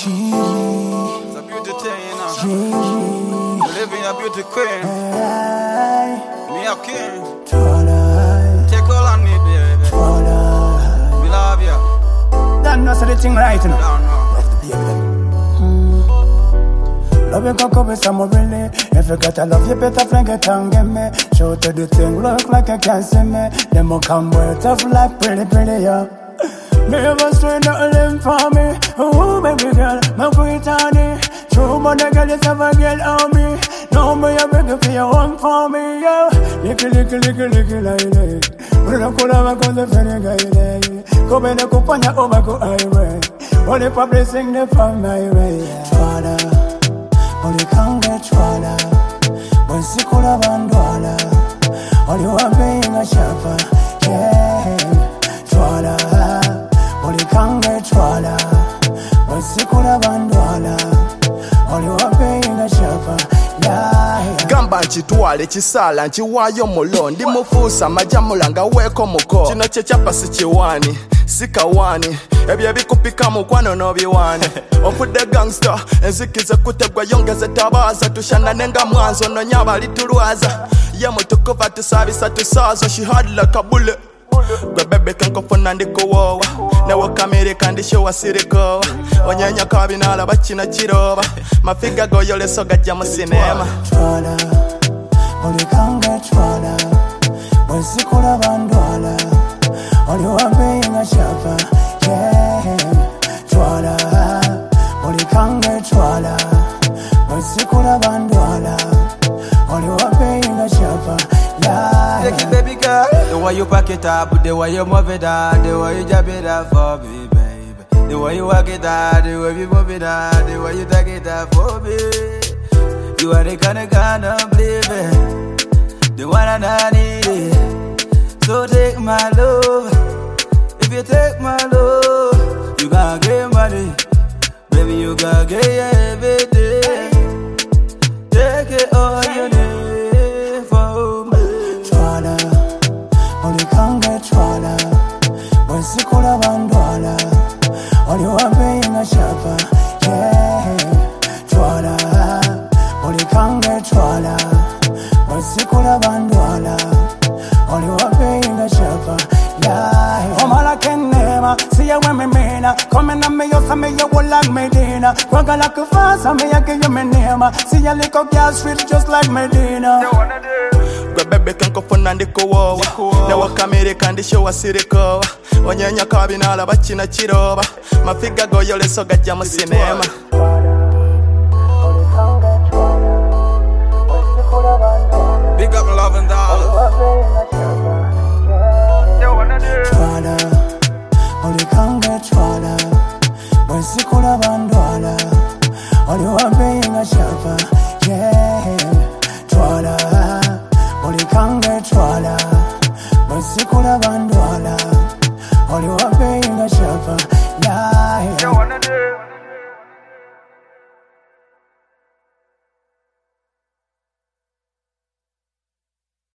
It's a beauty thing, you know. Living a beauty queen. Me a king. Take all I need, baby. We love you. Don't know the thing right now. Don't know. Love the baby. Love you cock up with some really. If you got to love you better flank it and get me. Show to the thing look like I can't see me. Them will come with tough like pretty, yeah. Me ever straight nothing live for me. Oh baby girl, my pretty honey. True but the girl is never get on me. No me a beg for your one for me, yeah. Licky like. Put a cool over cause the funny guy. Go be the company over go highway. Only public sing the from my way. Father, only can't get Chwala. When she could have $1, all you are being a shopper, yeah. Chwala, only can't get Chwala. When she could have $1, all you are being a shopper, yeah. Gamba nchitwale chisala nchiwayo mulo ndi mufusa majamulanga weko muko chino chechapa sichiwani sikawani ebye bikupika mukwano nobiwani ofude gangster enzikize kutegwa yongeze tabaza tushana nenga mwanzo no nyaba litulwaza ye mutukuva tusabisa tusazo she hard like a bullet gwe bebe kankofuna ndikuwowa newo kamere kandi showa sirikowa onyenya kabinala bakina kiroba mafiga goyoleso gajja mu sinema Chwala, only can't get Chwala. When she could have $1, all you are being a shopper, yeah. Chwala, only can't get Chwala. When she could have $1, all you are being a shopper, yeah. Take it, baby girl. The way you pack it up, the way you move it down, the way you jab it up for me, baby. The way you walk it out, the way you move it down, the way you take it up for me. You are the kind of baby, the one and I need it. So take my love. If you take my love, you gotta get money. Baby, you gotta get everything. Take it all you need for me. Chwala, only can't get Chwala. When she could have $1, all you are being a shopper, yeah. Chwala, only can't get Chwala. When she could have $1, all you are being a shopper, yeah. Oh man, I can't name see you when me mean come in and me you say me you will like Medina. Walk like a fast and me I give you my name. See you little girl sweet just like Medina. gwe bebe kankofuna ndikuwowa newo kamere kandi showa sirikowa onyenya kabinala bakina kiroba mafiga goyoleso gajja mu sinema Big up Love and Dollars. Chwala, only can't get Chwala. When she could have $1, all you are being a shopper, yeah. Chwala, only can't get Chwala. When she could have $1, all you are being a shopper, yeah.